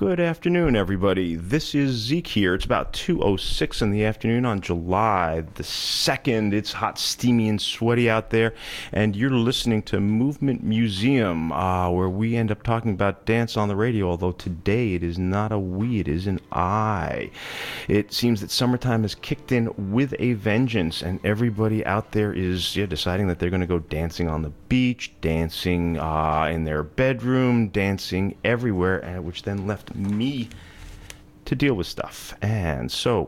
Good afternoon, everybody. This is Zeke here. It's about 2:06 in the afternoon on July the 2nd. It's hot, steamy, and sweaty out there, and you're listening to Movement Museum, where we end up talking about dance on the radio, although today it is not a we, it is an I. It seems that summertime has kicked in with a vengeance, and everybody out there is deciding that they're going to go dancing on the beach, dancing in their bedroom, dancing everywhere, and which then left me to deal with stuff. And so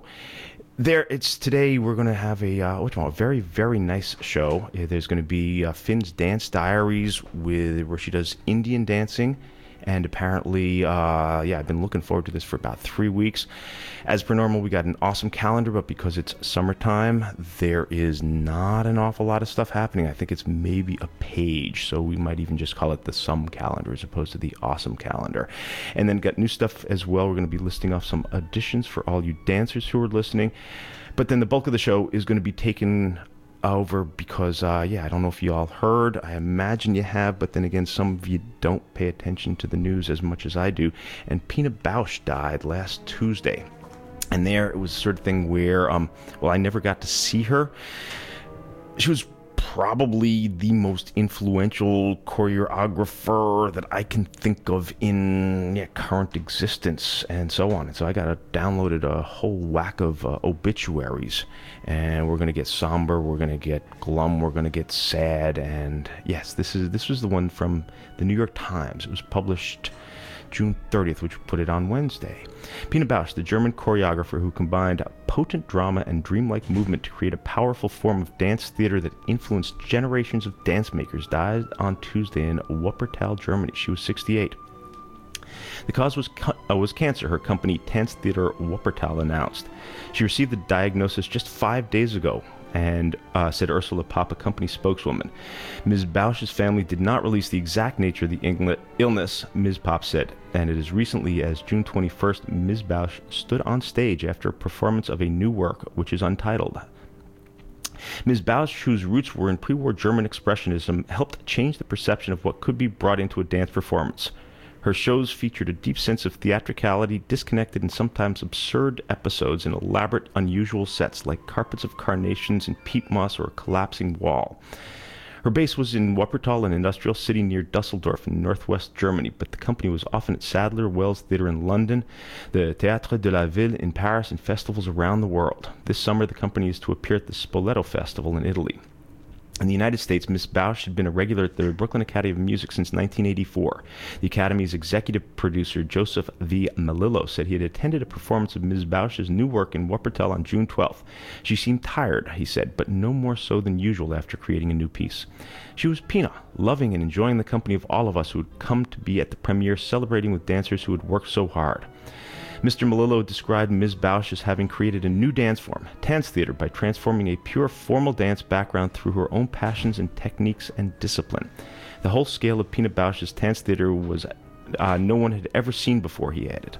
today we're going to have a very, very nice show. There's going to be Finn's Dance Diaries where she does Indian dancing. And apparently, I've been looking forward to this for about 3 weeks. As per normal, we got an awesome calendar, but because it's summertime, there is not an awful lot of stuff happening. I think it's maybe a page, so we might even just call it the Some Calendar as opposed to the Awesome Calendar. And then got new stuff as well. We're going to be listing off some auditions for all you dancers who are listening. But then the bulk of the show is going to be taken over because, I don't know if you all heard. I imagine you have, but then again, some of you don't pay attention to the news as much as I do. And Pina Bausch died last Tuesday. And there, it was the sort of thing where, I never got to see her. She was probably the most influential choreographer that I can think of in current existence, and so on. And so I downloaded a whole whack of obituaries, and we're going to get somber, we're going to get glum, we're going to get sad. And yes, this was the one from the New York Times. It was published June 30th, which put it on Wednesday. Pina Bausch, the German choreographer who combined potent drama and dreamlike movement to create a powerful form of dance theater that influenced generations of dance makers, died on Tuesday in Wuppertal, Germany. She was 68. The cause was cancer, her company Tanztheater Wuppertal announced. She received the diagnosis just 5 days ago, and said Ursula Papa, company spokeswoman. Ms. Bausch's family did not release the exact nature of the illness, Ms. Pop said, and it is recently as June 21st, Ms. Bausch stood on stage after a performance of a new work, which is untitled. Ms. Bausch, whose roots were in pre-war German expressionism, helped change the perception of what could be brought into a dance performance. Her shows featured a deep sense of theatricality, disconnected and sometimes absurd episodes in elaborate, unusual sets like carpets of carnations and peat moss or a collapsing wall. Her base was in Wuppertal, an industrial city near Dusseldorf in northwest Germany, but the company was often at Sadler Wells Theatre in London, the Théâtre de la Ville in Paris, and festivals around the world. This summer, the company is to appear at the Spoleto Festival in Italy. In the United States, Ms. Bausch had been a regular at the Brooklyn Academy of Music since 1984. The Academy's executive producer, Joseph V. Melillo, said he had attended a performance of Ms. Bausch's new work in Wuppertal on June 12th. She seemed tired, he said, but no more so than usual after creating a new piece. She was Pina, loving and enjoying the company of all of us who had come to be at the premiere, celebrating with dancers who had worked so hard. Mr. Melillo described Ms. Bausch as having created a new dance form, Tanztheater, by transforming a pure formal dance background through her own passions and techniques and discipline. The whole scale of Pina Bausch's Tanztheater was no one had ever seen before, he added.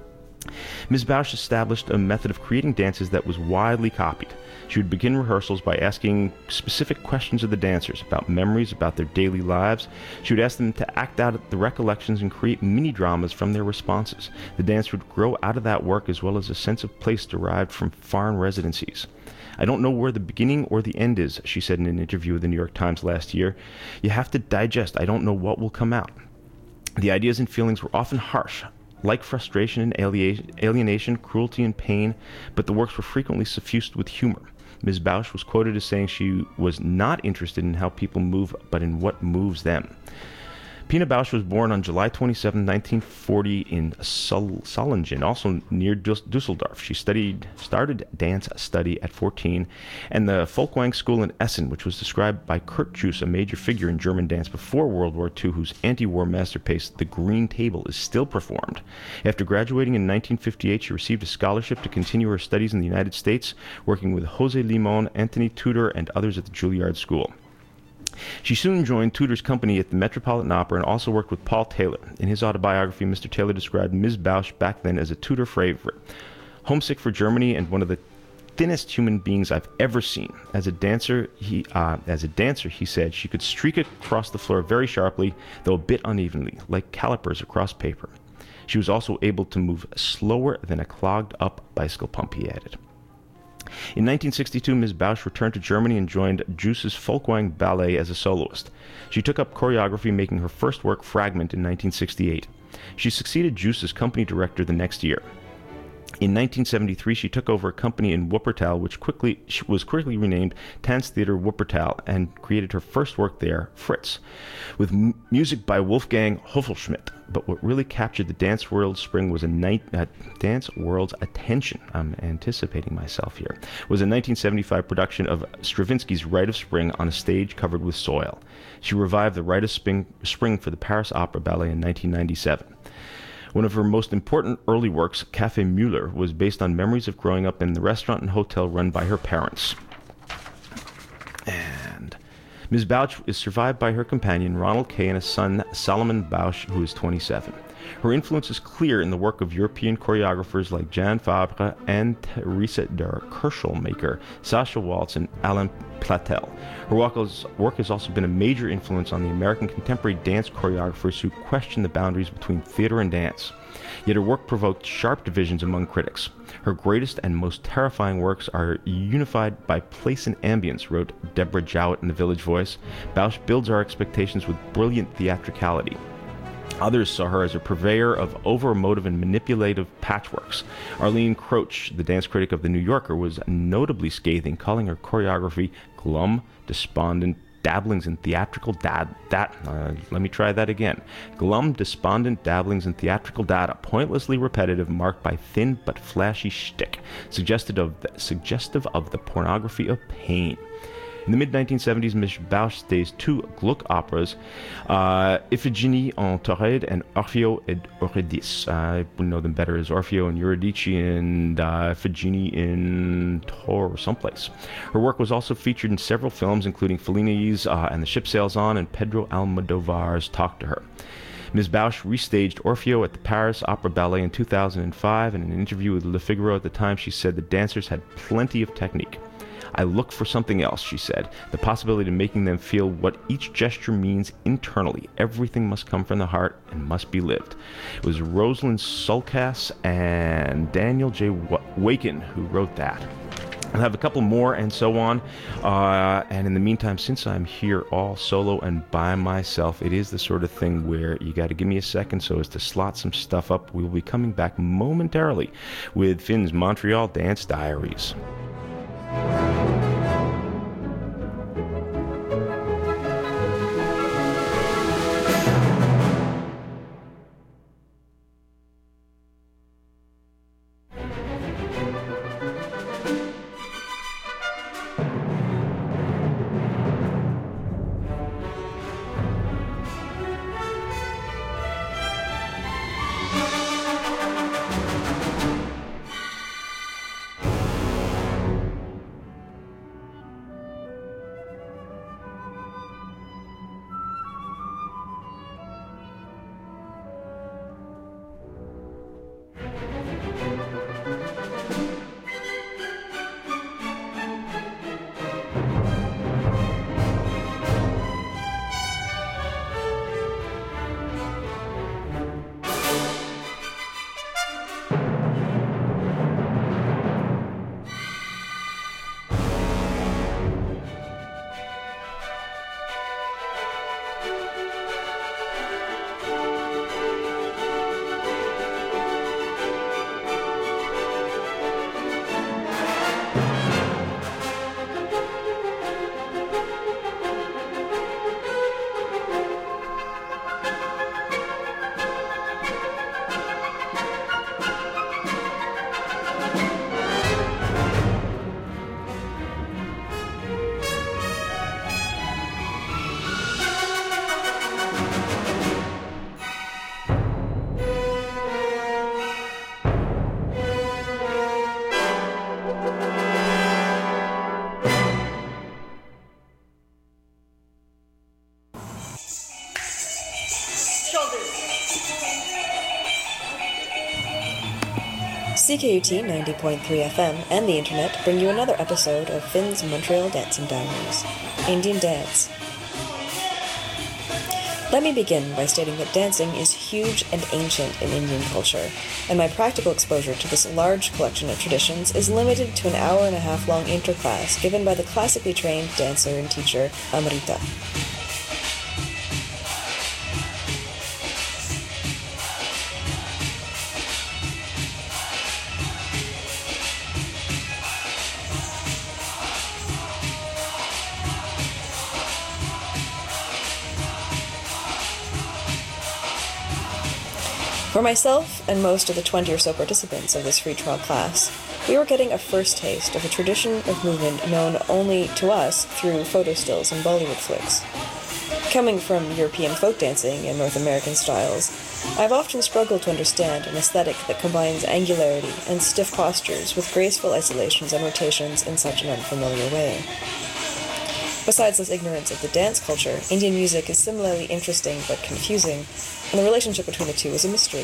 Ms. Bausch established a method of creating dances that was widely copied. She would begin rehearsals by asking specific questions of the dancers about memories, about their daily lives. She would ask them to act out the recollections and create mini-dramas from their responses. The dance would grow out of that work as well as a sense of place derived from foreign residencies. I don't know where the beginning or the end is, she said in an interview with the New York Times last year. You have to digest. I don't know what will come out. The ideas and feelings were often harsh, like frustration and alienation, cruelty and pain, but the works were frequently suffused with humor. Ms. Bausch was quoted as saying she was not interested in how people move, but in what moves them. Pina Bausch was born on July 27, 1940 in Solingen, also near Dusseldorf. She started dance study at 14, and the Folkwang School in Essen, which was described by Kurt Jooss, a major figure in German dance before World War II, whose anti-war masterpiece, The Green Table, is still performed. After graduating in 1958, she received a scholarship to continue her studies in the United States, working with Jose Limon, Anthony Tudor, and others at the Juilliard School. She soon joined Tudor's company at the Metropolitan Opera and also worked with Paul Taylor. In his autobiography, Mr. Taylor described Ms. Bausch back then as a Tudor favorite. Homesick for Germany and one of the thinnest human beings I've ever seen. As a dancer, he said, she could streak across the floor very sharply, though a bit unevenly, like calipers across paper. She was also able to move slower than a clogged-up bicycle pump, he added. In 1962, Ms. Bausch returned to Germany and joined Juice's Folkwang Ballet as a soloist. She took up choreography, making her first work, Fragment, in 1968. She succeeded Juice as company director the next year. In 1973, she took over a company in Wuppertal, which was quickly renamed Tanztheater Wuppertal, and created her first work there, Fritz, with music by Wolfgang Hoffelschmidt. But what really captured the dance world's attention, I'm anticipating myself here, was a 1975 production of Stravinsky's Rite of Spring on a stage covered with soil. She revived the Rite of Spring for the Paris Opera Ballet in 1997. One of her most important early works, Café Muller, was based on memories of growing up in the restaurant and hotel run by her parents. And Ms. Bausch is survived by her companion, Ronald Kay, and a son, Salomon Bausch, who is 27. Her influence is clear in the work of European choreographers like Jan Fabre and Teresa der Kirschelmaker, Sasha Waltz, and Alain Platel. Her work has also been a major influence on the American contemporary dance choreographers who question the boundaries between theater and dance. Yet her work provoked sharp divisions among critics. Her greatest and most terrifying works are unified by place and ambience, wrote Deborah Jowett in The Village Voice. Bausch builds our expectations with brilliant theatricality. Others saw her as a purveyor of over-emotive and manipulative patchworks. Arlene Croce, the dance critic of The New Yorker, was notably scathing, calling her choreography glum, despondent, dabblings in theatrical glum, despondent dabblings in theatrical data, pointlessly repetitive, marked by thin but flashy shtick, suggestive of the pornography of pain. In the mid-1970s, Ms. Bausch staged two Gluck operas, Iphigenie en Tauride and Orfeo et Eurydice. I would know them better as Orfeo and Eurydice and Iphigenie in Tor or someplace. Her work was also featured in several films, including Fellini's And the Ship Sails On and Pedro Almodovar's Talk to Her. Ms. Bausch restaged Orfeo at the Paris Opera Ballet in 2005. In an interview with Le Figaro at the time, she said the dancers had plenty of technique. I look for something else, she said, the possibility of making them feel what each gesture means internally. Everything must come from the heart and must be lived. It was Rosalind Sulkas and Daniel J. Waken who wrote that. I'll have a couple more and so on. And in the meantime, since I'm here all solo and by myself, it is the sort of thing where you got to give me a second so as to slot some stuff up. We will be coming back momentarily with Finn's Montreal Dance Diaries. CKUT 90.3 FM and the internet bring you another episode of Finn's Montreal Dancing Diaries, Indian Dance. Let me begin by stating that dancing is huge and ancient in Indian culture, and my practical exposure to this large collection of traditions is limited to an hour-and-a-half long interclass given by the classically trained dancer and teacher Amrita. For myself and most of the 20 or so participants of this free trial class, we were getting a first taste of a tradition of movement known only to us through photo stills and Bollywood flicks. Coming from European folk dancing and North American styles, I've often struggled to understand an aesthetic that combines angularity and stiff postures with graceful isolations and rotations in such an unfamiliar way. Besides this ignorance of the dance culture, Indian music is similarly interesting but confusing, and the relationship between the two is a mystery.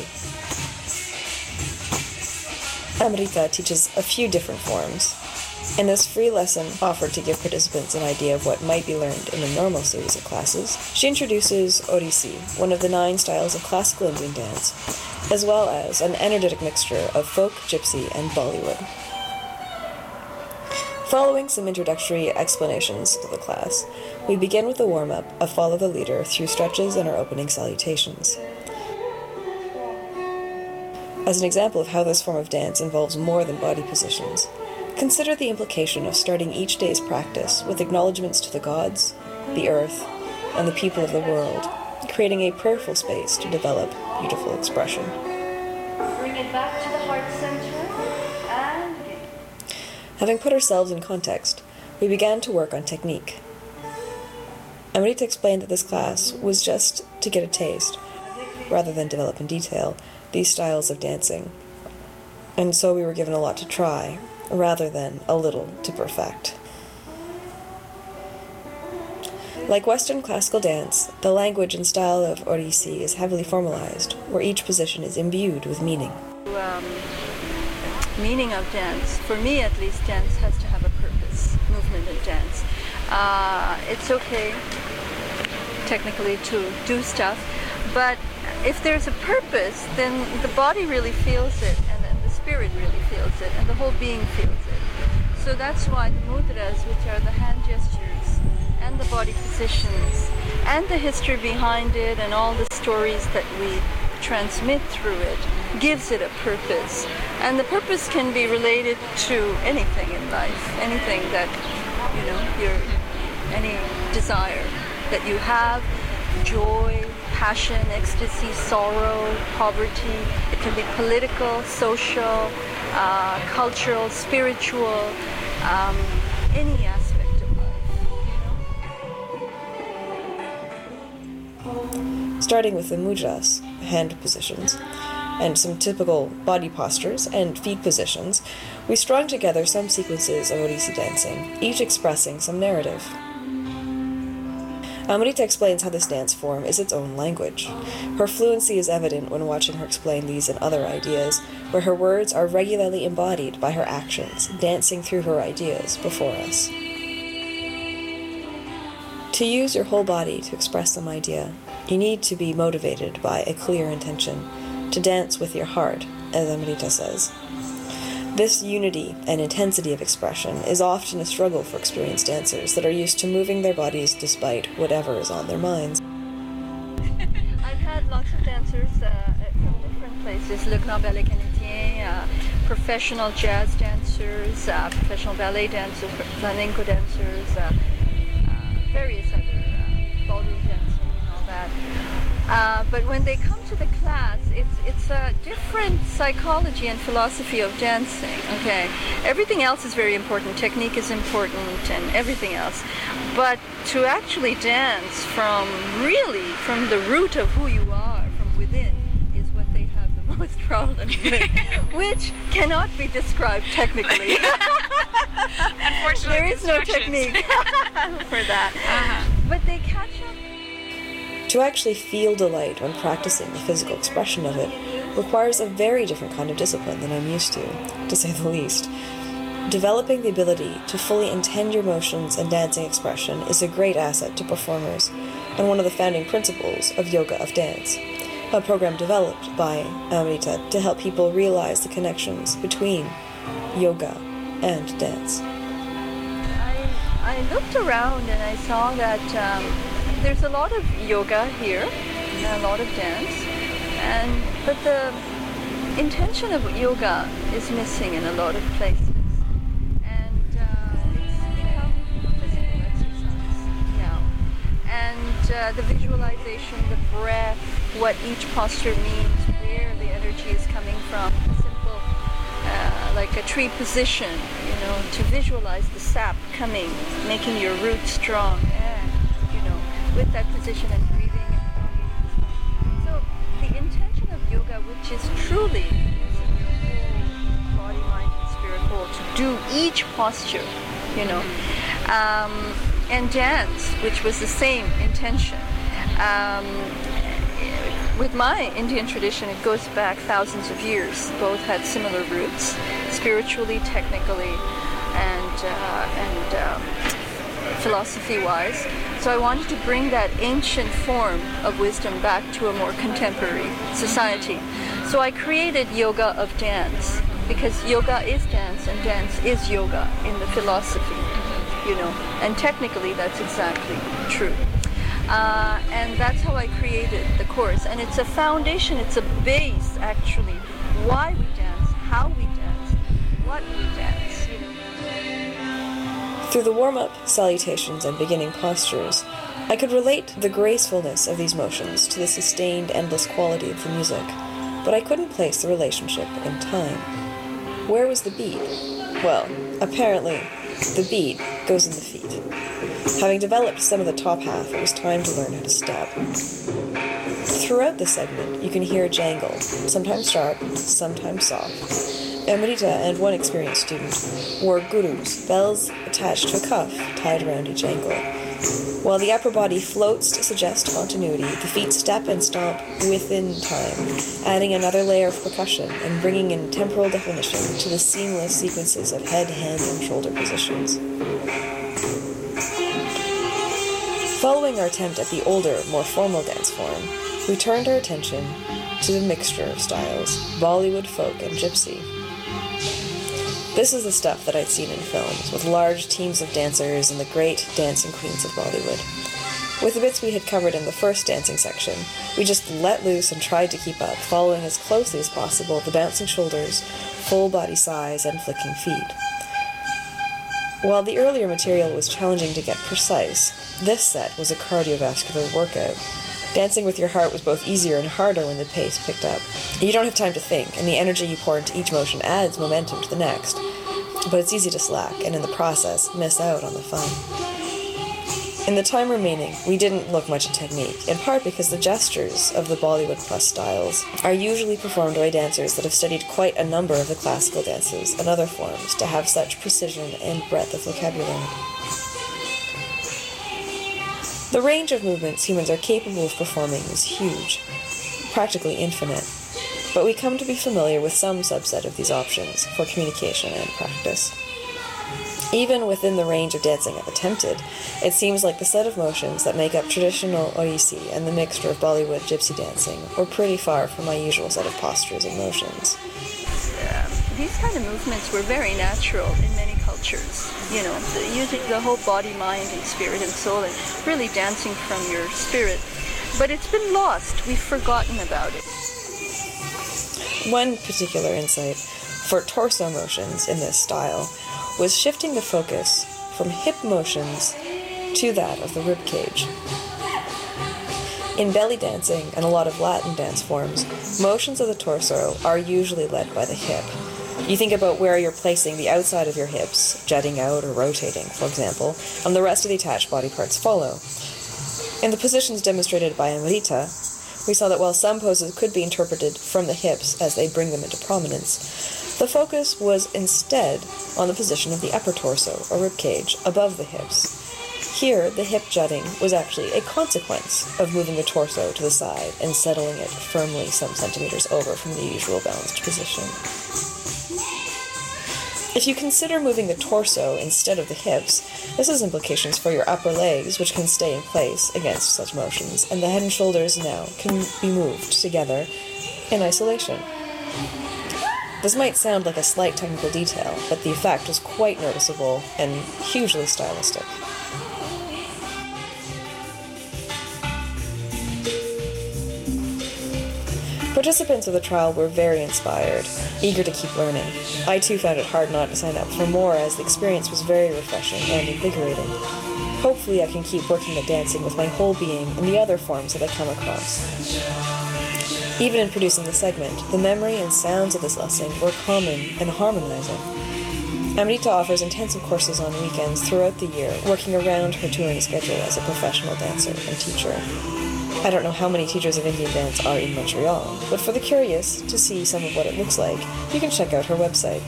Amrita teaches a few different forms. In this free lesson offered to give participants an idea of what might be learned in a normal series of classes, she introduces Odissi, one of the 9 styles of classical Indian dance, as well as an energetic mixture of folk, gypsy, and Bollywood. Following some introductory explanations of the class, we begin with a warm-up of Follow the Leader through stretches and our opening salutations. As an example of how this form of dance involves more than body positions, consider the implication of starting each day's practice with acknowledgments to the gods, the earth, and the people of the world, creating a prayerful space to develop beautiful expression. Bring it back to the heart center and begin. Having put ourselves in context, we began to work on technique. Amrita explained that this class was just to get a taste, rather than develop in detail, these styles of dancing. And so we were given a lot to try, rather than a little to perfect. Like Western classical dance, the language and style of Odissi is heavily formalized, where each position is imbued with meaning. Meaning of dance, for me at least, dance has to have a purpose, movement in dance. It's okay, technically, to do stuff, but if there's a purpose, then the body really feels it, and then the spirit really feels it, and the whole being feels it. So that's why the mudras, which are the hand gestures, and the body positions, and the history behind it, and all the stories that we transmit through it, gives it a purpose. And the purpose can be related to anything in life, anything that, any desire that you have, joy, passion, ecstasy, sorrow, poverty. It can be political, social, cultural, spiritual, any aspect of life. Starting with the mudras, hand positions, and some typical body postures and feet positions, we strung together some sequences of Odissi dancing, each expressing some narrative. Amrita explains how this dance form is its own language. Her fluency is evident when watching her explain these and other ideas, where her words are regularly embodied by her actions, dancing through her ideas before us. To use your whole body to express some idea, you need to be motivated by a clear intention, to dance with your heart, as Amrita says. This unity and intensity of expression is often a struggle for experienced dancers that are used to moving their bodies despite whatever is on their minds. I've had lots of dancers from different places, Le Grand Ballet Canadien, professional jazz dancers, professional ballet dancers, flamenco dancers, various other ballroom dancing and all that. But when they come to the class, it's a different psychology and philosophy of dancing, okay? Everything else is very important, technique is important and everything else. But to actually dance from the root of who you are, from within, is what they have the most problem with, which cannot be described technically. Unfortunately, there is no technique for that. But they catch up. To actually feel delight when practicing the physical expression of it requires a very different kind of discipline than I'm used to say the least. Developing the ability to fully intend your motions and dancing expression is a great asset to performers, and one of the founding principles of Yoga of Dance, a program developed by Amrita to help people realize the connections between yoga and dance. I looked around and I saw that there's a lot of yoga here, and a lot of dance, but the intention of yoga is missing in a lot of places. And it's become a physical exercise now. And the visualization, the breath, what each posture means, where the energy is coming from, simple, like a tree position, to visualize the sap coming, making your roots strong, and, with that position and breathing. So the intention of yoga, which is truly using your whole body, mind, and spirit whole to do each posture, and dance, which was the same intention. With my Indian tradition, it goes back thousands of years. Both had similar roots, spiritually, technically, and philosophy-wise. So I wanted to bring that ancient form of wisdom back to a more contemporary society. So I created Yoga of Dance, because yoga is dance and dance is yoga in the philosophy, and technically that's exactly true. And that's how I created the course. And it's a foundation, it's a base, actually, why we dance, how we dance, what we dance. Through the warm-up, salutations, and beginning postures, I could relate the gracefulness of these motions to the sustained, endless quality of the music, but I couldn't place the relationship in time. Where was the beat? Well, apparently, the beat goes in the feet. Having developed some of the top half, it was time to learn how to step. Throughout the segment, you can hear a jangle, sometimes sharp, sometimes soft. Amrita and one experienced student wore gurus, bells attached to a cuff tied around each ankle. While the upper body floats to suggest continuity, the feet step and stomp within time, adding another layer of percussion and bringing in temporal definition to the seamless sequences of head, hand, and shoulder positions. Following our attempt at the older, more formal dance form, we turned our attention to the mixture of styles, Bollywood, folk, and gypsy. This is the stuff that I'd seen in films, with large teams of dancers and the great dancing queens of Bollywood. With the bits we had covered in the first dancing section, we just let loose and tried to keep up, following as closely as possible the bouncing shoulders, full body size, and flicking feet. While the earlier material was challenging to get precise, this set was a cardiovascular workout. Dancing with your heart was both easier and harder when the pace picked up. You don't have time to think, and the energy you pour into each motion adds momentum to the next. But it's easy to slack, and in the process, miss out on the fun. In the time remaining, we didn't look much at technique, in part because the gestures of the Bollywood plus styles are usually performed by dancers that have studied quite a number of the classical dances and other forms to have such precision and breadth of vocabulary. The range of movements humans are capable of performing is huge, practically infinite, but we come to be familiar with some subset of these options for communication and practice. Even within the range of dancing I've attempted, it seems like the set of motions that make up traditional Odissi and the mixture of Bollywood gypsy dancing were pretty far from my usual set of postures and motions. These kind of movements were very natural in many cultures, using the whole body, mind, and spirit and soul, and really dancing from your spirit. But it's been lost. We've forgotten about it. One particular insight for torso motions in this style was shifting the focus from hip motions to that of the rib cage. In belly dancing and a lot of Latin dance forms, motions of the torso are usually led by the hip. You think about where you're placing the outside of your hips, jutting out or rotating, for example, and the rest of the attached body parts follow. In the positions demonstrated by Amrita, we saw that while some poses could be interpreted from the hips as they bring them into prominence, the focus was instead on the position of the upper torso, or rib cage, above the hips. Here, the hip jutting was actually a consequence of moving the torso to the side and settling it firmly some centimeters over from the usual balanced position. If you consider moving the torso instead of the hips, this has implications for your upper legs, which can stay in place against such motions, and the head and shoulders now can be moved together in isolation. This might sound like a slight technical detail, but the effect is quite noticeable and hugely stylistic. Participants of the trial were very inspired, eager to keep learning. I too found it hard not to sign up for more, as the experience was very refreshing and invigorating. Hopefully I can keep working at dancing with my whole being in the other forms that I come across. Even in producing the segment, the memory and sounds of this lesson were common and harmonizing. Amrita offers intensive courses on weekends throughout the year, working around her touring schedule as a professional dancer and teacher. I don't know how many teachers of Indian dance are in Montreal, but for the curious to see some of what it looks like, you can check out her website.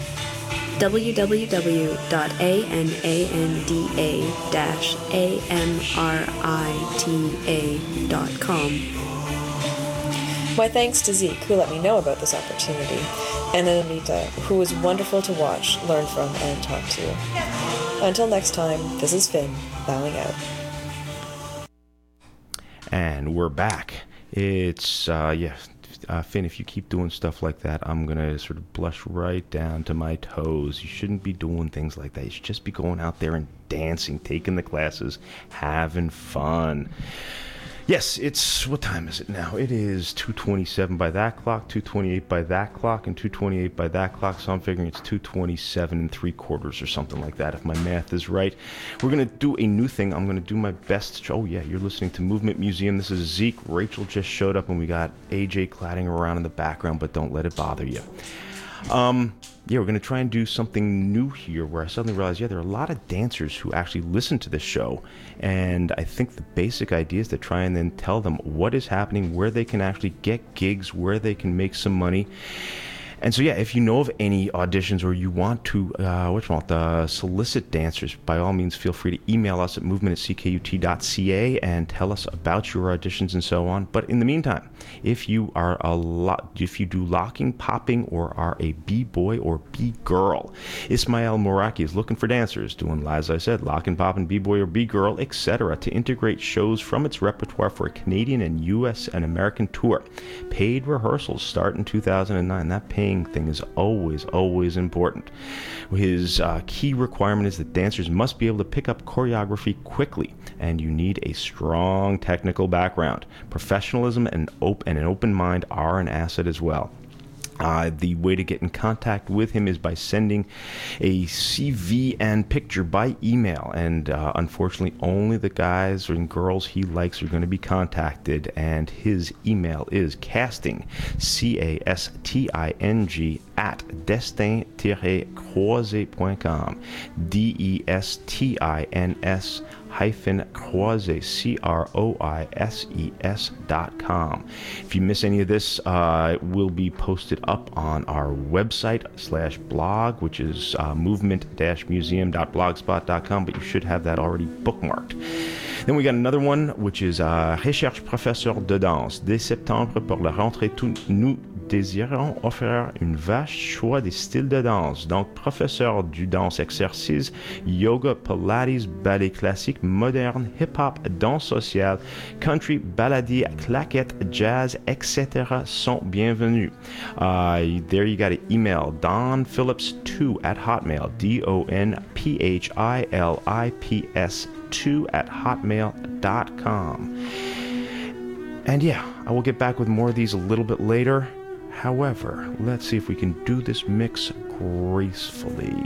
www.ananda-amrita.com. My thanks to Zeke, who let me know about this opportunity, and Anita, who was wonderful to watch, learn from, and talk to. Until next time, this is Finn, bowing out. And we're back. It's, Finn, if you keep doing stuff like that, I'm going to sort of blush right down to my toes. You shouldn't be doing things like that. You should just be going out there and dancing, taking the classes, having fun. Yes, it's, what time is it now? It is 2:27 by that clock, 2:28 by that clock, and 2:28 by that clock, so I'm figuring it's 2:27 3/4 or something like that, if my math is right. We're going to do a new thing. I'm going to do my best. Oh, yeah, you're listening to Movement Museum. This is Zeke. Rachel just showed up, and we got AJ clattering around in the background, but don't let it bother you. We're going to try and do something new here, where I suddenly realized, there are a lot of dancers who actually listen to this show, and I think the basic idea is to try and then tell them what is happening, where they can actually get gigs, where they can make some money. And so, if you know of any auditions or you want to solicit dancers, by all means, feel free to email us at movement@ckut.ca and tell us about your auditions and so on. But in the meantime, if you do locking, popping, or are a B-boy or B-girl, Ismail Mouraki is looking for dancers doing, as I said, locking, popping, B-boy or B-girl, etc., to integrate shows from its repertoire for a Canadian and U.S. and American tour. Paid rehearsals start in 2009. That paying thing is always important. His key requirement is that dancers must be able to pick up choreography quickly, and you need a strong technical background. Professionalism and an open mind are an asset as well. The way to get in contact with him is by sending a CV and picture by email, and unfortunately only the guys and girls he likes are going to be contacted, and his email is casting, casting, at destin-croisé.com, DESTINS -croisé, CROISES.com. If you miss any of this, it will be posted up on our website /blog, which is movement-museum.blogspot.com, but you should have that already bookmarked. Then we got another one, which is Recherche professeur de danse. Dès septembre, pour la rentrée, nous désirons offrir un vaste choix des styles de danse. Donc, professeur du danse exercice, yoga, pilates, ballet classique, moderne, hip-hop, danse sociale, country, baladi, claquette, jazz, etc. sont bienvenus. There you got an email, donphillips2@hotmail, donphilips2@hotmail.com. And I will get back with more of these a little bit later. However, let's see if we can do this mix gracefully.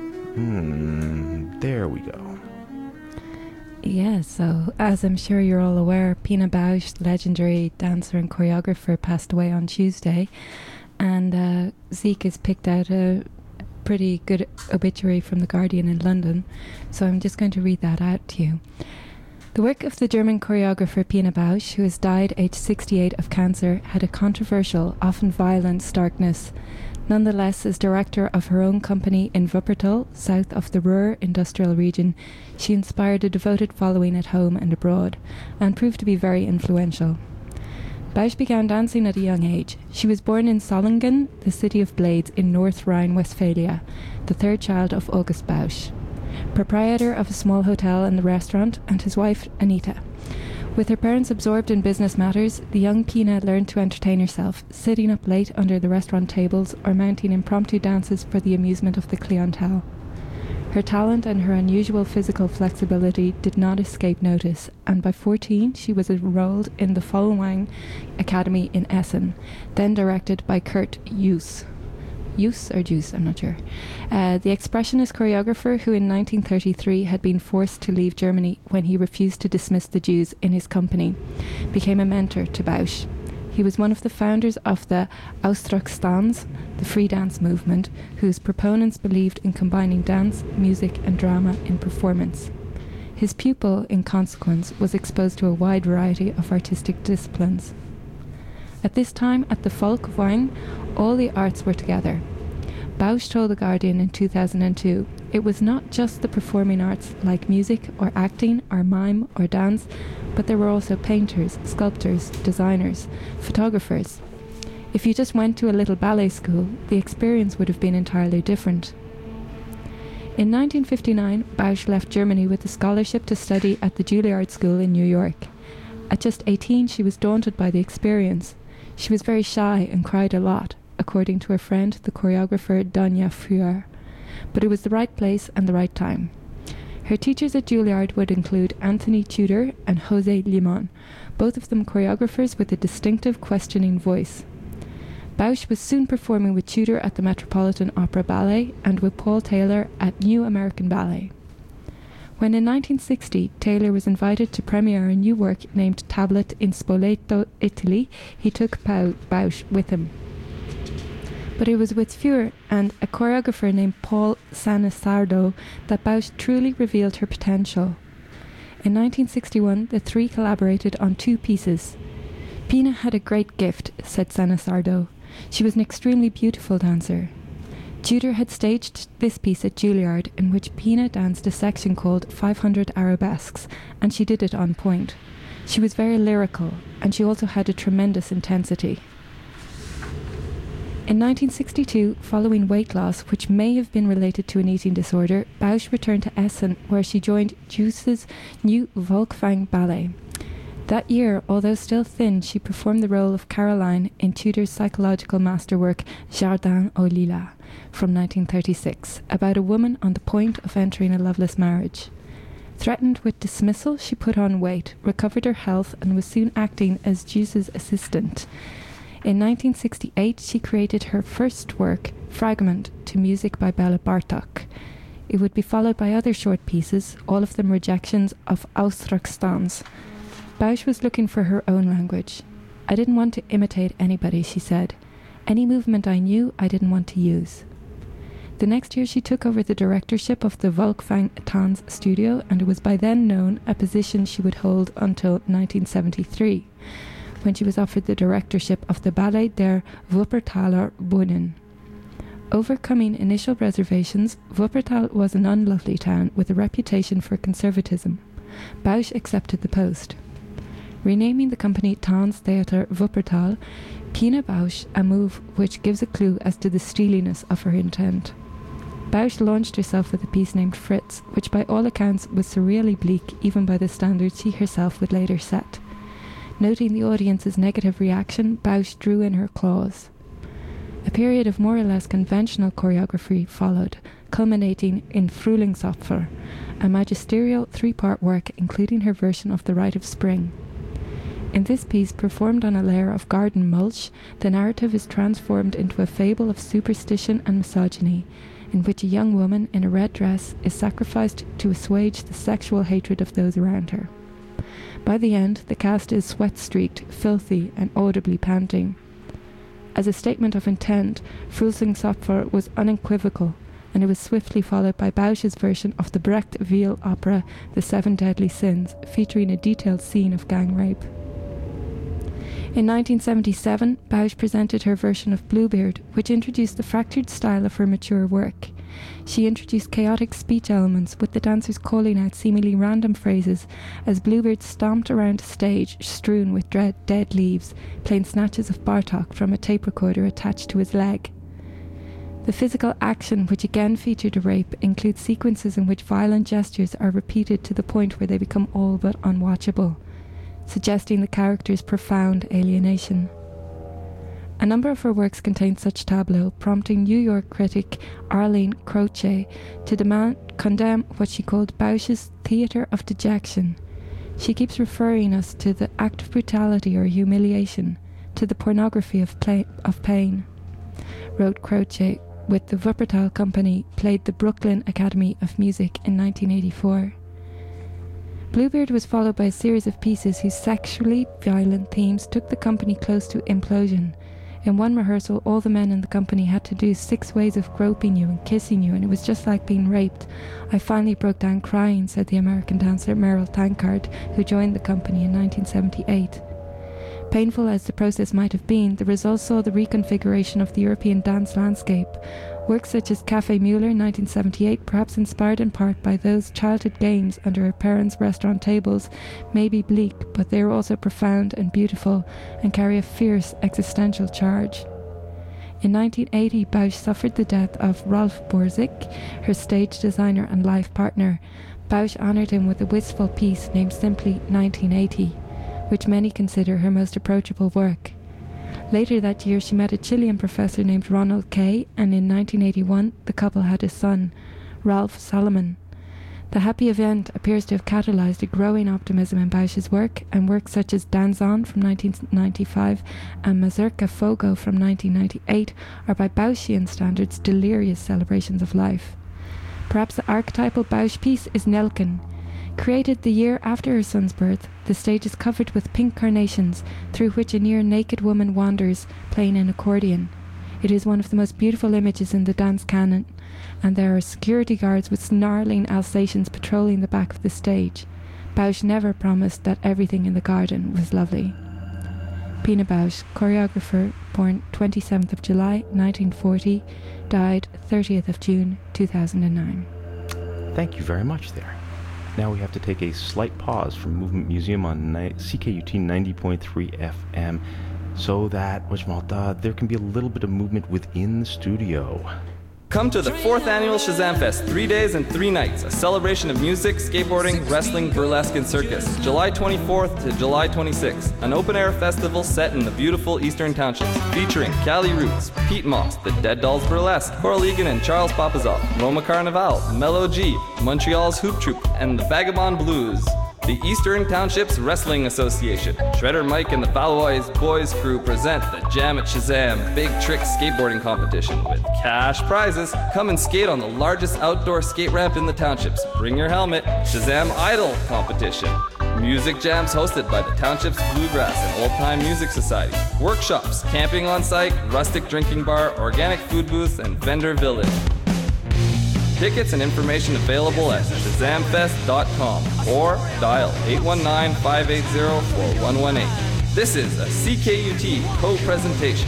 There we go. Yeah, so as I'm sure you're all aware, Pina Bausch, legendary dancer and choreographer, passed away on Tuesday, and Zeke has picked out a pretty good obituary from The Guardian in London, so I'm just going to read that out to you. The work of the German choreographer Pina Bausch, who has died aged 68 of cancer, had a controversial, often violent starkness. Nonetheless, as director of her own company in Wuppertal, south of the Ruhr industrial region, she inspired a devoted following at home and abroad, and proved to be very influential. Bausch began dancing at a young age. She was born in Solingen, the city of Blades in North Rhine-Westphalia, the third child of August Bausch, proprietor of a small hotel and restaurant, and his wife, Anita. With her parents absorbed in business matters, the young Pina learned to entertain herself, sitting up late under the restaurant tables or mounting impromptu dances for the amusement of the clientele. Her talent and her unusual physical flexibility did not escape notice, and by 14 she was enrolled in the Vollwang Academy in Essen, then directed by Kurt Jooss. Jooss or Juice, I'm not sure. The expressionist choreographer who in 1933 had been forced to leave Germany when he refused to dismiss the Jews in his company, became a mentor to Bausch. He was one of the founders of the Ausdruckstanz, the free dance movement, whose proponents believed in combining dance, music and drama in performance. His pupil, in consequence, was exposed to a wide variety of artistic disciplines. At this time, at the Vollwang, all the arts were together. Bausch told The Guardian in 2002, "It was not just the performing arts like music or acting or mime or dance, but there were also painters, sculptors, designers, photographers. If you just went to a little ballet school, the experience would have been entirely different." In 1959, Bausch left Germany with a scholarship to study at the Juilliard School in New York. At just 18, she was daunted by the experience. She was very shy and cried a lot, according to her friend, the choreographer Donya Fuhr. But it was the right place and the right time. Her teachers at Juilliard would include Anthony Tudor and José Limón, both of them choreographers with a distinctive questioning voice. Bausch was soon performing with Tudor at the Metropolitan Opera Ballet and with Paul Taylor at New American Ballet. When in 1960 Taylor was invited to premiere a new work named Tablet in Spoleto, Italy, he took Bausch with him. But it was with Fuhr and a choreographer named Paul Sanisardo that Bausch truly revealed her potential. In 1961, the three collaborated on 2 pieces. "Pina had a great gift," said Sanisardo. "She was an extremely beautiful dancer." Tudor had staged this piece at Juilliard, in which Pina danced a section called 500 Arabesques, and she did it on point. She was very lyrical, and she also had a tremendous intensity. In 1962, following weight loss, which may have been related to an eating disorder, Bausch returned to Essen, where she joined Jooss's new Vollwang Ballet. That year, although still thin, she performed the role of Caroline in Tudor's psychological masterwork Jardin aux Lilas from 1936, about a woman on the point of entering a loveless marriage. Threatened with dismissal, she put on weight, recovered her health, and was soon acting as Jooss's assistant. In 1968, she created her first work, Fragment, to music by Bela Bartok. It would be followed by other short pieces, all of them rejections of Ausdruckstanz. Bausch was looking for her own language. "I didn't want to imitate anybody," she said. "Any movement I knew, I didn't want to use." The next year she took over the directorship of the Vollwang Tanz studio, and it was by then known, a position she would hold until 1973, when she was offered the directorship of the Ballet der Wuppertaler Bühnen. Overcoming initial reservations, Wuppertal was an unlovely town with a reputation for conservatism. Bausch accepted the post. Renaming the company Tanztheater Wuppertal, Pina Bausch, a move which gives a clue as to the steeliness of her intent. Bausch launched herself with a piece named Fritz, which by all accounts was surreally bleak even by the standards she herself would later set. Noting the audience's negative reaction, Bausch drew in her claws. A period of more or less conventional choreography followed, culminating in Frühlingsopfer, a magisterial 3-part work including her version of The Rite of Spring. In this piece, performed on a layer of garden mulch, the narrative is transformed into a fable of superstition and misogyny, in which a young woman in a red dress is sacrificed to assuage the sexual hatred of those around her. By the end, the cast is sweat-streaked, filthy, and audibly panting. As a statement of intent, Frühlingsopfer was unequivocal, and it was swiftly followed by Bausch's version of the Brecht Veal opera The Seven Deadly Sins, featuring a detailed scene of gang rape. In 1977, Bausch presented her version of Bluebeard, which introduced the fractured style of her mature work. She introduced chaotic speech elements, with the dancers calling out seemingly random phrases as Bluebeard stomped around a stage strewn with dead leaves, playing snatches of Bartok from a tape recorder attached to his leg. The physical action, which again featured a rape, includes sequences in which violent gestures are repeated to the point where they become all but unwatchable, suggesting the character's profound alienation. A number of her works contain such tableaux, prompting New York critic Arlene Croce to condemn what she called Bausch's theatre of dejection. She keeps referring us to the act of brutality or humiliation, to the pornography of pain. Wrote Croce, with the Wuppertal Company, played the Brooklyn Academy of Music in 1984. Bluebeard was followed by a series of pieces whose sexually violent themes took the company close to implosion. In one rehearsal, all the men in the company had to do 6 ways of groping you and kissing you, and it was just like being raped. I finally broke down crying, said the American dancer Merrill Tankard, who joined the company in 1978. Painful as the process might have been, the results saw the reconfiguration of the European dance landscape. Works such as Café Muller 1978, perhaps inspired in part by those childhood games under her parents' restaurant tables, may be bleak, but they are also profound and beautiful and carry a fierce existential charge. In 1980, Bausch suffered the death of Rolf Borzik, her stage designer and life partner. Bausch honoured him with a wistful piece named simply 1980, which many consider her most approachable work. Later that year, she met a Chilean professor named Ronald Kay, and in 1981, the couple had a son, Ralph Salomon. The happy event appears to have catalysed a growing optimism in Bausch's work, and works such as Danzon from 1995 and Mazurka Fogo from 1998 are by Bauschian standards delirious celebrations of life. Perhaps the archetypal Bausch piece is Nelken. Created the year after her son's birth, the stage is covered with pink carnations, through which a near-naked woman wanders, playing an accordion. It is one of the most beautiful images in the dance canon, and there are security guards with snarling Alsatians patrolling the back of the stage. Bausch never promised that everything in the garden was lovely. Pina Bausch, choreographer, born 27th of July 1940, died 30th of June 2009. Thank you very much there. Now we have to take a slight pause from Movement Museum on CKUT 90.3 FM so that, there can be a little bit of movement within the studio. Come to the 4th Annual Shazam Fest, 3 days and 3 nights, a celebration of music, skateboarding, wrestling, burlesque, and circus. July 24th to July 26th, an open-air festival set in the beautiful Eastern Townships, featuring Cali Roots, Pete Moss, the Dead Dolls Burlesque, Coral Egan and Charles Papazov, Roma Carnival, Mellow G, Montreal's Hoop Troop, and the Vagabond Blues. The Eastern Townships Wrestling Association. Shredder Mike and the Fallois Boys crew present the Jam at Shazam Big Trick Skateboarding Competition with cash prizes. Come and skate on the largest outdoor skate ramp in the townships. Bring your helmet. Shazam Idol Competition. Music jams hosted by the Township's Bluegrass and Old Time Music Society. Workshops, camping on site, rustic drinking bar, organic food booths, and vendor village. Tickets and information available at shazamfest.com or dial 819-580-4118. This is a CKUT co-presentation.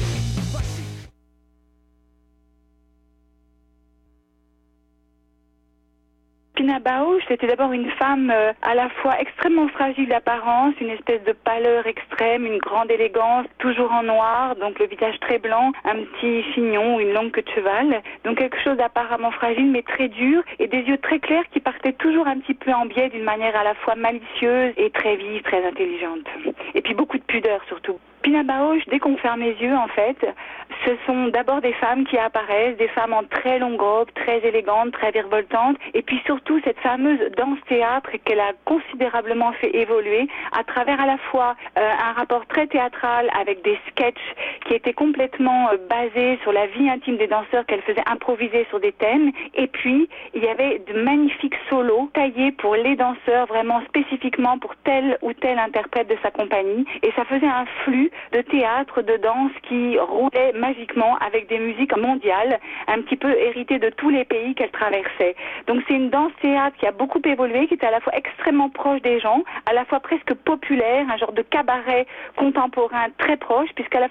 Pina Bausch, c'était d'abord une femme à la fois extrêmement fragile d'apparence, une espèce de pâleur extrême, une grande élégance, toujours en noir, donc le visage très blanc, un petit chignon, une longue queue de cheval, donc quelque chose d'apparemment fragile mais très dur, et des yeux très clairs qui partaient toujours un petit peu en biais d'une manière à la fois malicieuse et très vive, très intelligente. Et puis beaucoup de pudeur surtout. Pina Bausch, dès qu'on ferme les yeux, en fait, ce sont d'abord des femmes qui apparaissent, des femmes en très longue robe, très élégantes, très virevoltantes, et puis surtout cette fameuse danse-théâtre qu'elle a considérablement fait évoluer à travers à la fois un rapport très théâtral avec des sketchs qui étaient complètement basés sur la vie intime des danseurs qu'elle faisait improviser sur des thèmes, et puis il y avait de magnifiques solos taillés pour les danseurs, vraiment spécifiquement pour tel ou tel interprète de sa compagnie, et ça faisait un flux de théâtre, de danse qui roulait magiquement avec des musiques mondiales, un petit peu héritées de tous les pays qu'elle traversait. Donc c'est une danse-théâtre qui a beaucoup évolué, qui était à la fois extrêmement proche des gens, à la fois presque populaire, un genre de cabaret contemporain très proche, puisqu'à la fois basé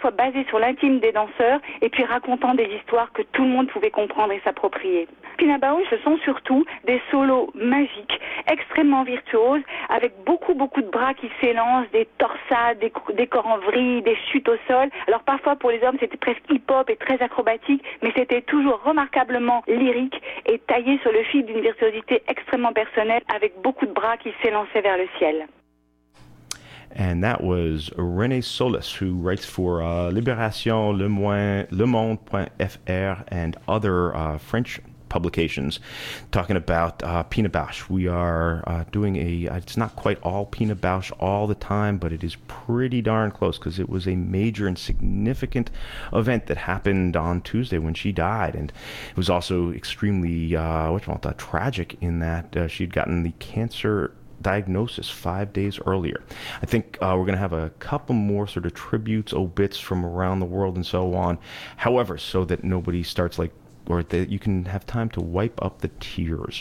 travailler sur l'intime des danseurs et puis racontant des histoires que tout le monde pouvait comprendre et s'approprier. Pina Bausch, ce sont surtout des solos magiques, extrêmement virtuoses, avec beaucoup de bras qui s'élancent, des torsades, des corps en vrille, des chutes au sol. Alors parfois pour les hommes c'était presque hip-hop et très acrobatique, mais c'était toujours remarquablement lyrique et taillé sur le fil d'une virtuosité extrêmement personnelle, avec beaucoup de bras qui s'élançaient vers le ciel. And that was René Solis, who writes for Libération, Le Monde.fr, and other French publications, talking about Pina Bausch. We are doing it's not quite all Pina Bausch all the time, but it is pretty darn close because it was a major and significant event that happened on Tuesday when she died. And it was also extremely, tragic in that she'd gotten the cancer diagnosis 5 days earlier. I think we're going to have a couple more sort of tributes, obits from around the world and so on. However, so that nobody starts or that you can have time to wipe up the tears.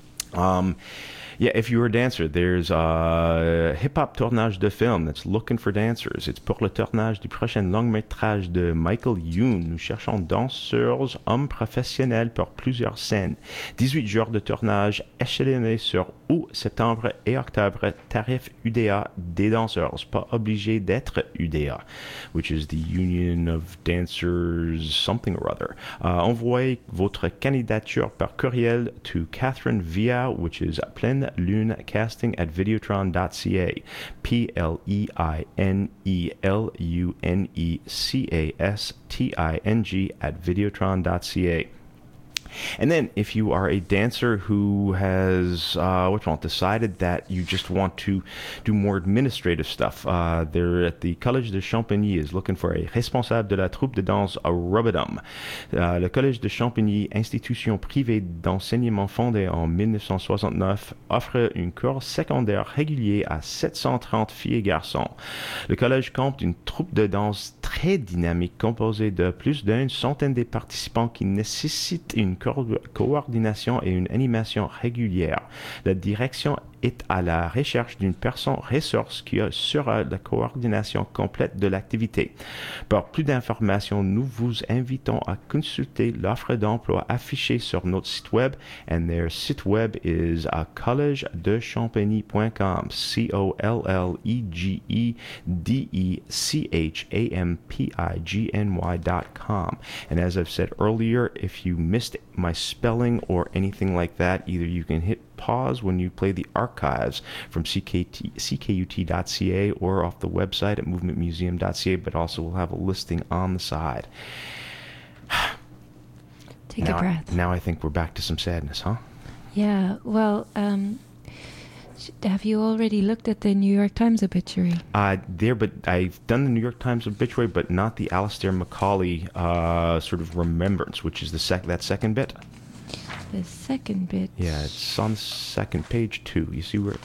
If you're a dancer, there's a hip-hop tournage de film that's looking for dancers. It's pour le tournage du prochain long-métrage de Michael Youn. Nous cherchons danseurs, hommes professionnels pour plusieurs scènes. 18 jours de tournage échelonnés sur août, septembre et octobre. Tarif UDA des danseurs, pas obligé d'être UDA, which is the Union of Dancers something or other. Envoyez votre candidature par courriel to Catherine Via, which is pleineLuneCasting@videotron.ca. pleineLuneCasting@videotron.ca. And then if you are a dancer who has decided that you just want to do more administrative stuff, they're at the Collège de Champigny is looking for a responsable de la troupe de danse Robodom. Le Collège de Champigny, institution privée d'enseignement fondée en 1969, offre un cours secondaire régulier à 730 filles et garçons. Le collège compte une troupe de danse très dynamique composée de plus d'une centaine de participants qui nécessitent une coordination et une animation régulière. La direction est à la recherche d'une personne ressource qui assure la coordination complète de l'activité. Pour plus d'informations, nous vous invitons à consulter l'offre d'emploi affichée sur notre site web, and their site web is collegedechampigny.com, collegedechampigny.com. And as I've said earlier, if you missed my spelling or anything like that, either you can hit pause when you play the archives from ckut.ca or off the website at movementmuseum.ca, but also we'll have a listing on the side. Take a breath. Now I think we're back to some sadness, huh? Yeah, well, have you already looked at the New York Times obituary? But I've done the New York Times obituary, but not the Alistair Macaulay sort of remembrance, which is that second bit. The second bit. Yeah, it's on the second page too. You see where?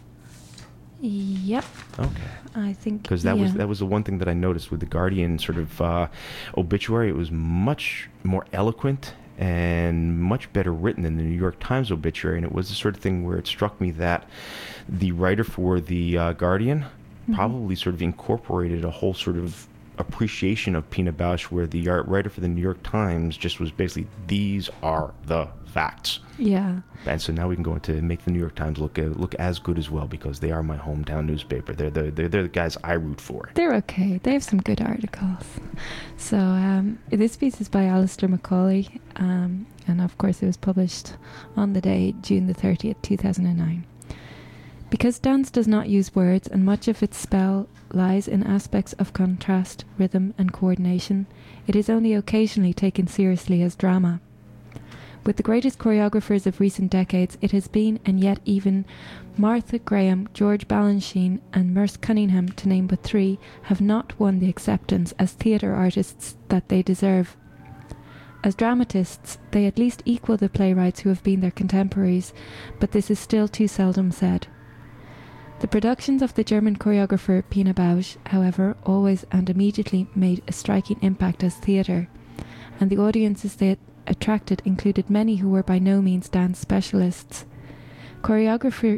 Yep. Okay. I think because that was the one thing that I noticed with the Guardian sort of obituary. It was much more eloquent and much better written than the New York Times obituary, and it was the sort of thing where it struck me that the writer for the Guardian probably sort of incorporated a whole sort of appreciation of Pina Bausch, where the writer for the New York Times just was basically, these are the facts. Yeah. And so now we can go into make the New York Times look as good as well, because they are my hometown newspaper. They're the guys I root for. They're okay. They have some good articles. So this piece is by Alistair Macaulay, and of course it was published on the day June the 30th, 2009. Because dance does not use words, and much of its spell lies in aspects of contrast, rhythm and coordination, it is only occasionally taken seriously as drama. With the greatest choreographers of recent decades, it has been, and yet even Martha Graham, George Balanchine and Merce Cunningham, to name but three, have not won the acceptance as theatre artists that they deserve. As dramatists, they at least equal the playwrights who have been their contemporaries, but this is still too seldom said. The productions of the German choreographer Pina Bausch, however, always and immediately made a striking impact as theatre, and the audiences they attracted included many who were by no means dance specialists. Choreography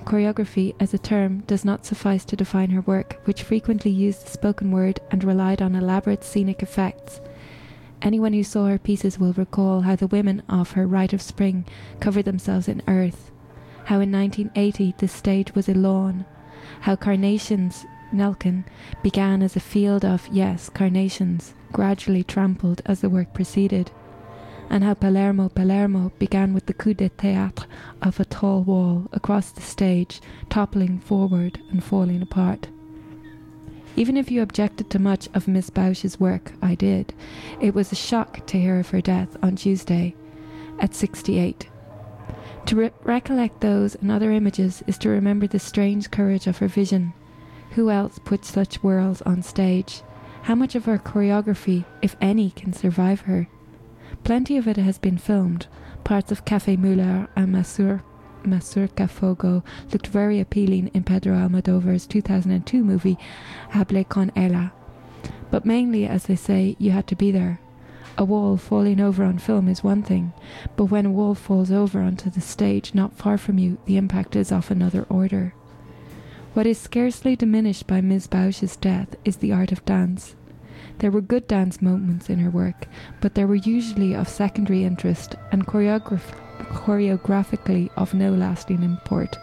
choreography as a term does not suffice to define her work, which frequently used the spoken word and relied on elaborate scenic effects. Anyone who saw her pieces will recall how the women of her Rite of Spring covered themselves in earth, how in 1980 the stage was a lawn, how Carnations, Nelken, began as a field of, yes, carnations, gradually trampled as the work proceeded, and how Palermo began with the coup de théâtre of a tall wall across the stage, toppling forward and falling apart. Even if you objected to much of Miss Bausch's work, I did. It was a shock to hear of her death on Tuesday, at 68. To recollect those and other images is to remember the strange courage of her vision. Who else put such whirls on stage? How much of her choreography, if any, can survive her? Plenty of it has been filmed. Parts of Café Muller and Mazurka Fogo looked very appealing in Pedro Almodovar's 2002 movie Hable con ella. But mainly, as they say, you had to be there. A wall falling over on film is one thing, but when a wall falls over onto the stage not far from you, the impact is of another order. What is scarcely diminished by Ms. Bausch's death is the art of dance. There were good dance moments in her work, but they were usually of secondary interest and choreographically of no lasting import.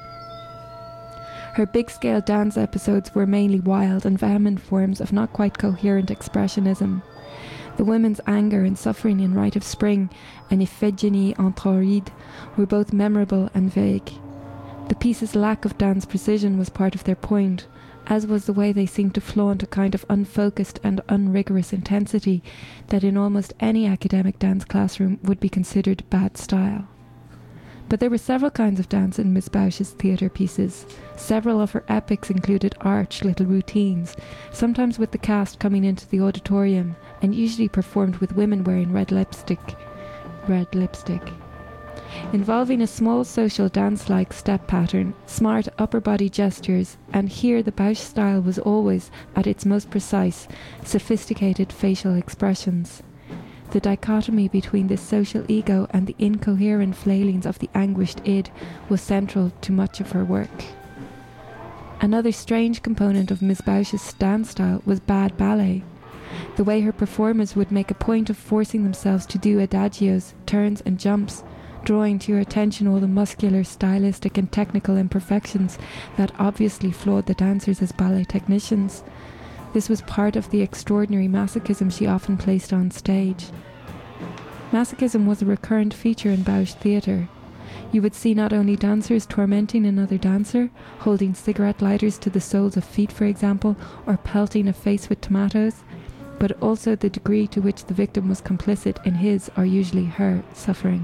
Her big-scale dance episodes were mainly wild and vehement forms of not quite coherent expressionism. The women's anger and suffering in Rite of Spring and Iphigénie en Tauride were both memorable and vague. The piece's lack of dance precision was part of their point, as was the way they seemed to flaunt a kind of unfocused and unrigorous intensity that in almost any academic dance classroom would be considered bad style. But there were several kinds of dance in Miss Bausch's theatre pieces. Several of her epics included arch little routines, sometimes with the cast coming into the auditorium, and usually performed with women wearing red lipstick, involving a small social dance-like step pattern, smart upper-body gestures, and here the Bausch style was always at its most precise, sophisticated facial expressions. The dichotomy between the social ego and the incoherent flailings of the anguished id was central to much of her work. Another strange component of Miss Bausch's dance style was bad ballet. The way her performers would make a point of forcing themselves to do adagios, turns and jumps, drawing to your attention all the muscular, stylistic and technical imperfections that obviously flawed the dancers as ballet technicians. This was part of the extraordinary masochism she often placed on stage. Masochism was a recurrent feature in Bausch theatre. You would see not only dancers tormenting another dancer, holding cigarette lighters to the soles of feet for example, or pelting a face with tomatoes, but also the degree to which the victim was complicit in his, or usually her, suffering.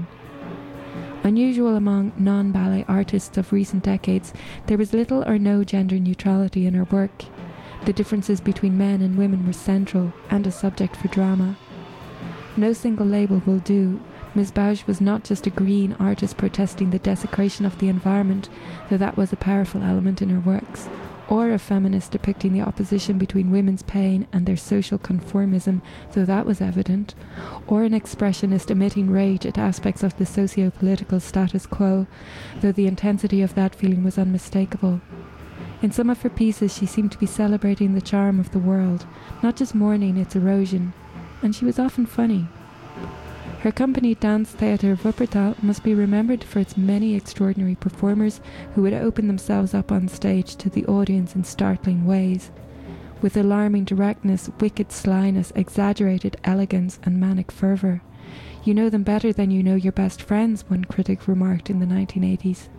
Unusual among non-ballet artists of recent decades, there was little or no gender neutrality in her work. The differences between men and women were central and a subject for drama. No single label will do. Ms. Bausch was not just a green artist protesting the desecration of the environment, though that was a powerful element in her works, or a feminist depicting the opposition between women's pain and their social conformism, though that was evident, or an expressionist emitting rage at aspects of the socio-political status quo, though the intensity of that feeling was unmistakable. In some of her pieces she seemed to be celebrating the charm of the world, not just mourning its erosion, and she was often funny. Her company Dance Theater Wuppertal must be remembered for its many extraordinary performers who would open themselves up on stage to the audience in startling ways. With alarming directness, wicked slyness, exaggerated elegance and manic fervour. You know them better than you know your best friends, one critic remarked in the 1980s.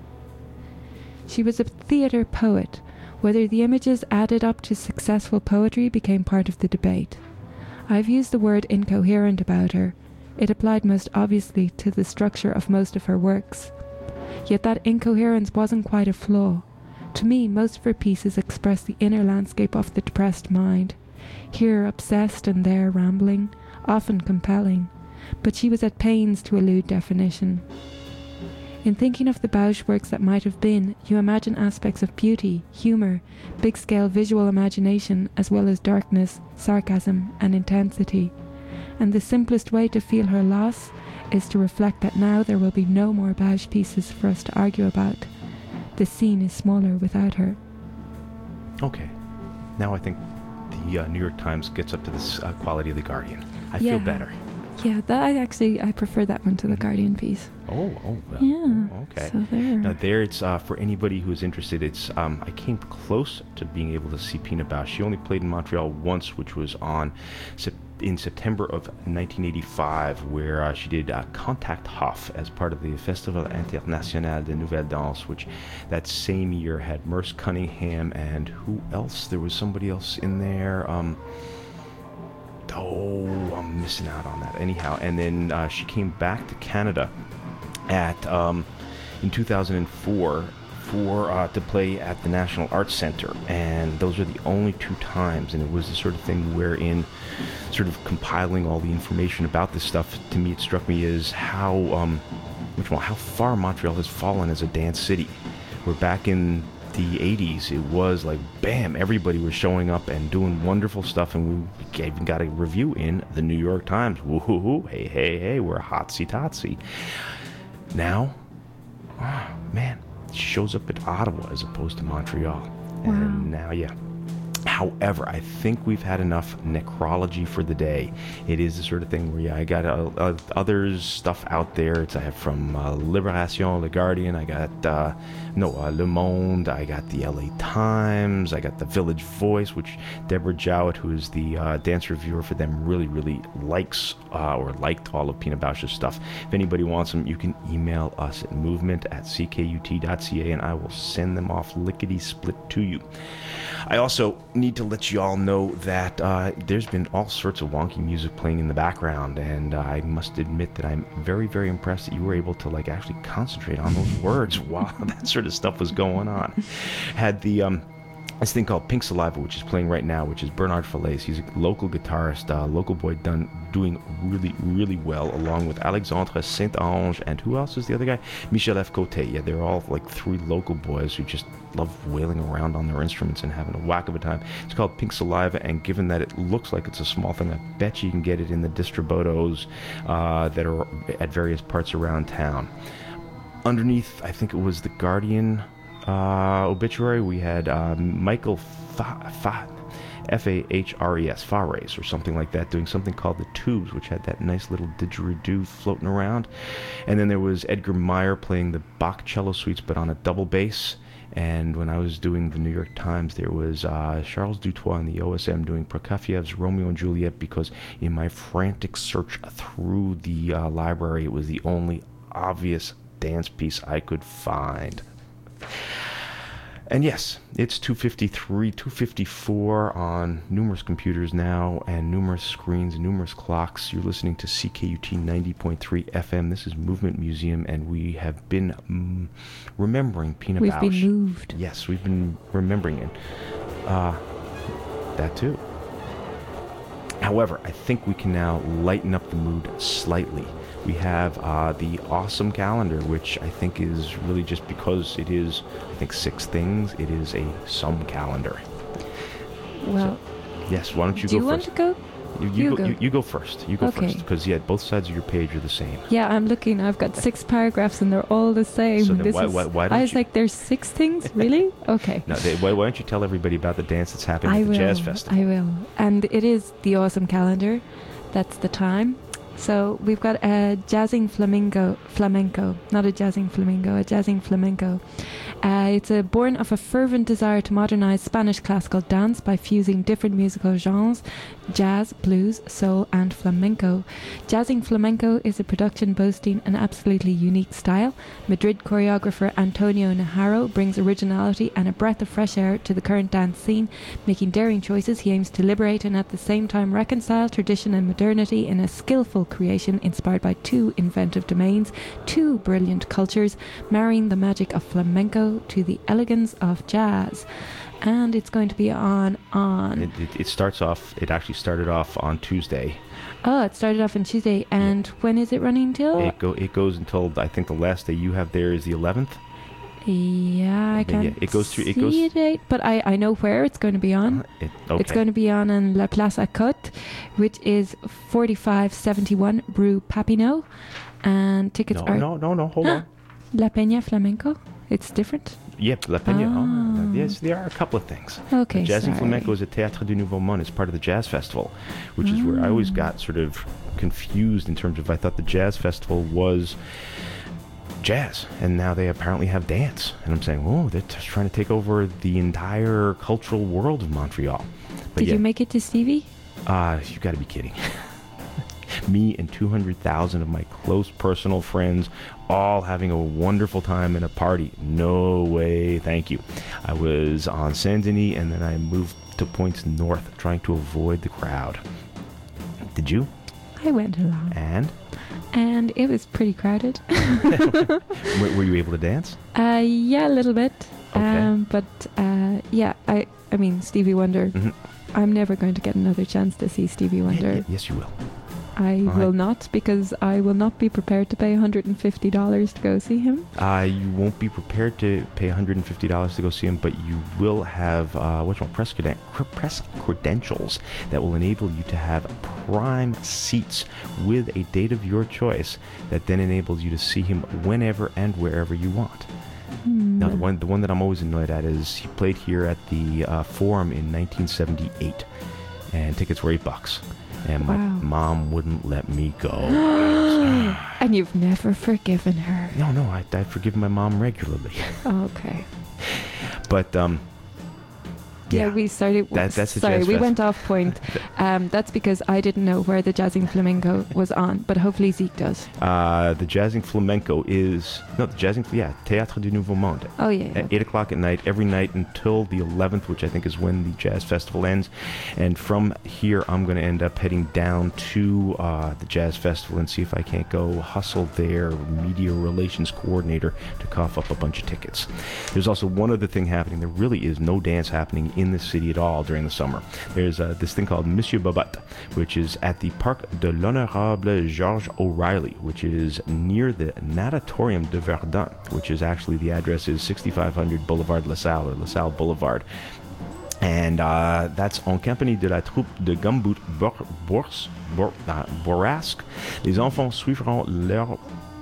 She was a theatre poet. Whether the images added up to successful poetry became part of the debate. I've used the word incoherent about her. It applied most obviously to the structure of most of her works. Yet that incoherence wasn't quite a flaw. To me, most of her pieces express the inner landscape of the depressed mind. Here obsessed and there rambling, often compelling, but she was at pains to elude definition. In thinking of the Bausch works that might have been, you imagine aspects of beauty, humour, big-scale visual imagination, as well as darkness, sarcasm and intensity. And the simplest way to feel her loss is to reflect that now there will be no more Bausch pieces for us to argue about. the scene is smaller without her. Okay. Now I think the New York Times gets up to this quality of The Guardian. I feel better. Yeah, I prefer that one to the Guardian piece. Oh, well, yeah. Okay. So there. Now there, it's for anybody who's interested. It's I came close to being able to see Pina Bausch. She only played in Montreal once, which was in September of 1985, where she did Contact Hof as part of the Festival International de Nouvelle Danse, which that same year had Merce Cunningham and who else? There was somebody else in there. I'm missing out on that. Anyhow, and then she came back to Canada in 2004 to play at the National Arts Centre, and those are the only 2 times. And it was the sort of thing wherein, sort of compiling all the information about this stuff, to me it struck me as how far Montreal has fallen as a dance city. We're back in the 80s, it was like, bam, everybody was showing up and doing wonderful stuff, and we even got a review in the New York Times. Woo-hoo-hoo, hey, we're hotsy-totsy. Now, man, it shows up at Ottawa as opposed to Montreal. Wow. And now, However, I think we've had enough necrology for the day. It is the sort of thing where I got other stuff out there. I have from Libération, Le Guardian. I got Le Monde. I got the LA Times. I got the Village Voice, which Deborah Jowett, who is the dance reviewer for them, really likes or liked all of Pina Bausch's stuff. If anybody wants them, you can email us at movement@ckut.ca, and I will send them off lickety-split to you. I also need to let you all know that there's been all sorts of wonky music playing in the background, and I must admit that I'm very, very impressed that you were able to actually concentrate on those words while that sort of stuff was going on. Had this thing called Pink Saliva, which is playing right now, which is Bernard Falaise. He's a local guitarist, local boy doing really, really well, along with Alexandre Saint-Ange, and who else is the other guy? Michel F. Côté. Yeah, they're all 3 local boys who just love wailing around on their instruments and having a whack of a time. It's called Pink Saliva, and given that it looks like it's a small thing, I bet you can get it in the Distributos that are at various parts around town. Underneath, I think it was the Guardian obituary, we had Michael F-A-H-R-E-S, Fares, or something like that, doing something called The Tubes, which had that nice little didgeridoo floating around. And then there was Edgar Meyer playing the Bach cello suites, but on a double bass. And when I was doing the New York Times, there was Charles Dutoit in the OSM doing Prokofiev's Romeo and Juliet, because in my frantic search through the library, it was the only obvious dance piece I could find. And yes, it's 2:53, 2:54 on numerous computers now, and numerous screens, and numerous clocks. You're listening to CKUT 90.3 FM. This is Movement Museum, and we have been remembering Pina Bausch. We've been moved. Yes, we've been remembering it. That too. However, I think we can now lighten up the mood slightly. We have the awesome calendar, which I think is really just because it is, 6 things. It is a sum calendar. Well, so, yes. Why don't you go first? Do you want to go? You go first. You go first, because both sides of your page are the same. Yeah, I'm looking. I've got 6 paragraphs, and they're all the same. So then why don't you... there's 6 things, really? Okay. No, why don't you tell everybody about the dance that's happening at the Jazz Festival? I will. And it is the awesome calendar. That's the time. So we've got a jazzing flamenco, not a jazzing flamingo, a jazzing flamenco. It's born of a fervent desire to modernize Spanish classical dance by fusing different musical genres, jazz, blues, soul, and flamenco. Jazzing flamenco is a production boasting an absolutely unique style. Madrid choreographer Antonio Najarro brings originality and a breath of fresh air to the current dance scene. Making daring choices, he aims to liberate and at the same time reconcile tradition and modernity in a skillful creation inspired by 2 inventive domains, 2 brilliant cultures, marrying the magic of flamenco to the elegance of jazz. And it's going to be on it starts off, it actually started off on Tuesday. Oh, it started off on Tuesday. And when is it running till? It goes until, I think the last day you have there is the 11th. Yeah, I can't see a date, but I know where it's going to be on. Okay. It's going to be on in La Place à Côte, which is 4571 Rue Papineau, and tickets are... No, hold on. La Peña Flamenco. It's different. Yep, La Peña. Oh, yes, there are a couple of things. Okay, Jazz and sorry. Flamenco is at Théâtre du Nouveau Monde. It's part of the Jazz Festival, which is where I always got sort of confused in terms of I thought the Jazz Festival was jazz, and now they apparently have dance. And I'm saying, oh, they're just trying to take over the entire cultural world of Montreal. But Did you make it to Stevie? you got to be kidding. Me and 200,000 of my close personal friends all having a wonderful time in a party. No way, thank you. I was on Saint-Denis, and then I moved to points north, trying to avoid the crowd. Did you? I went along. And it was pretty crowded. Were you able to dance? Yeah, a little bit. Okay. But yeah, I mean, Stevie Wonder. Mhm. I'm never going to get another chance to see Stevie Wonder. Yes, you will. I All will right. not, because I will not be prepared to pay $150 to go see him. You won't be prepared to pay $150 to go see him, but you will have press credentials that will enable you to have prime seats with a date of your choice that then enables you to see him whenever and wherever you want. Now, the one that I'm always annoyed at is he played here at the Forum in 1978, and tickets were $8. And my Wow. mom wouldn't let me go. And you've never forgiven her. No, I forgive my mom regularly. Okay. But Yeah, we started. That's the sorry, Jazz we Fest. went off point. That's because I didn't know where the Jazzing Flamenco was on, but hopefully Zeke does. The Jazzing Flamenco is Théâtre du Nouveau Monde. Oh yeah. At 8 o'clock at night, every night until the 11th, which I think is when the Jazz Festival ends. And from here, I'm going to end up heading down to the Jazz Festival and see if I can't go hustle their media relations coordinator to cough up a bunch of tickets. There's also one other thing happening. There really is no dance happening in the city at all during the summer. There's this thing called Monsieur Bobat, which is at the Parc de l'Honorable Georges O'Reilly, which is near the Natatorium de Verdun, which is actually, the address is 6500 Boulevard LaSalle, or LaSalle Boulevard. And that's en compagnie de la troupe de Gumboot Bourrasque. Les enfants suivront leurs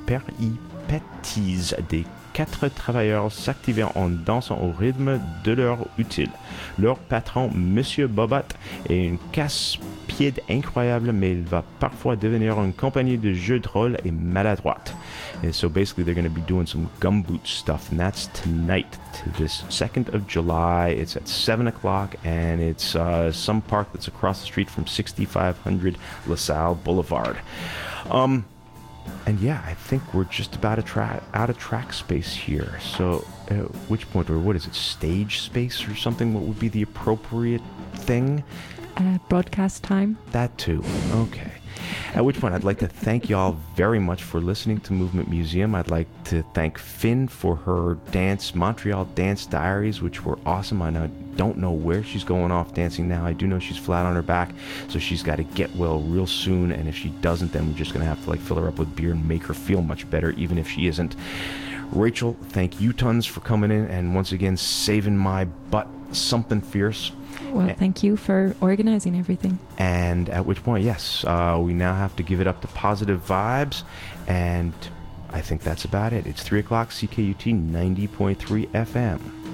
péripéties des 4 travailleurs s'activant en dansant au rythme de leur utile. Leur patron, Monsieur Bobat, est une casse-pied incroyable, mais il va parfois devenir une compagnie de jeux de rôle et maladroite. And so basically they're going to be doing some gumboot stuff, and that's tonight, to this 2nd of July. It's at 7 o'clock, and it's some park that's across the street from 6500 LaSalle Boulevard. And yeah, I think we're just about out of track space here. So, which point, or what is it, stage space or something? What would be the appropriate thing? Broadcast time. That too. Okay. At which point, I'd like to thank y'all very much for listening to Movement Museum. I'd like to thank Finn for her Montreal Dance Diaries, which were awesome. I don't know where she's going off dancing now. I do know she's flat on her back, so she's got to get well real soon. And if she doesn't, then we're just going to have to fill her up with beer and make her feel much better, even if she isn't. Rachel, thank you tons for coming in and once again saving my butt something fierce. Well, thank you for organizing everything. And at which point, yes, we now have to give it up to Positive Vibes, and I think that's about it. It's 3 o'clock, CKUT 90.3 FM.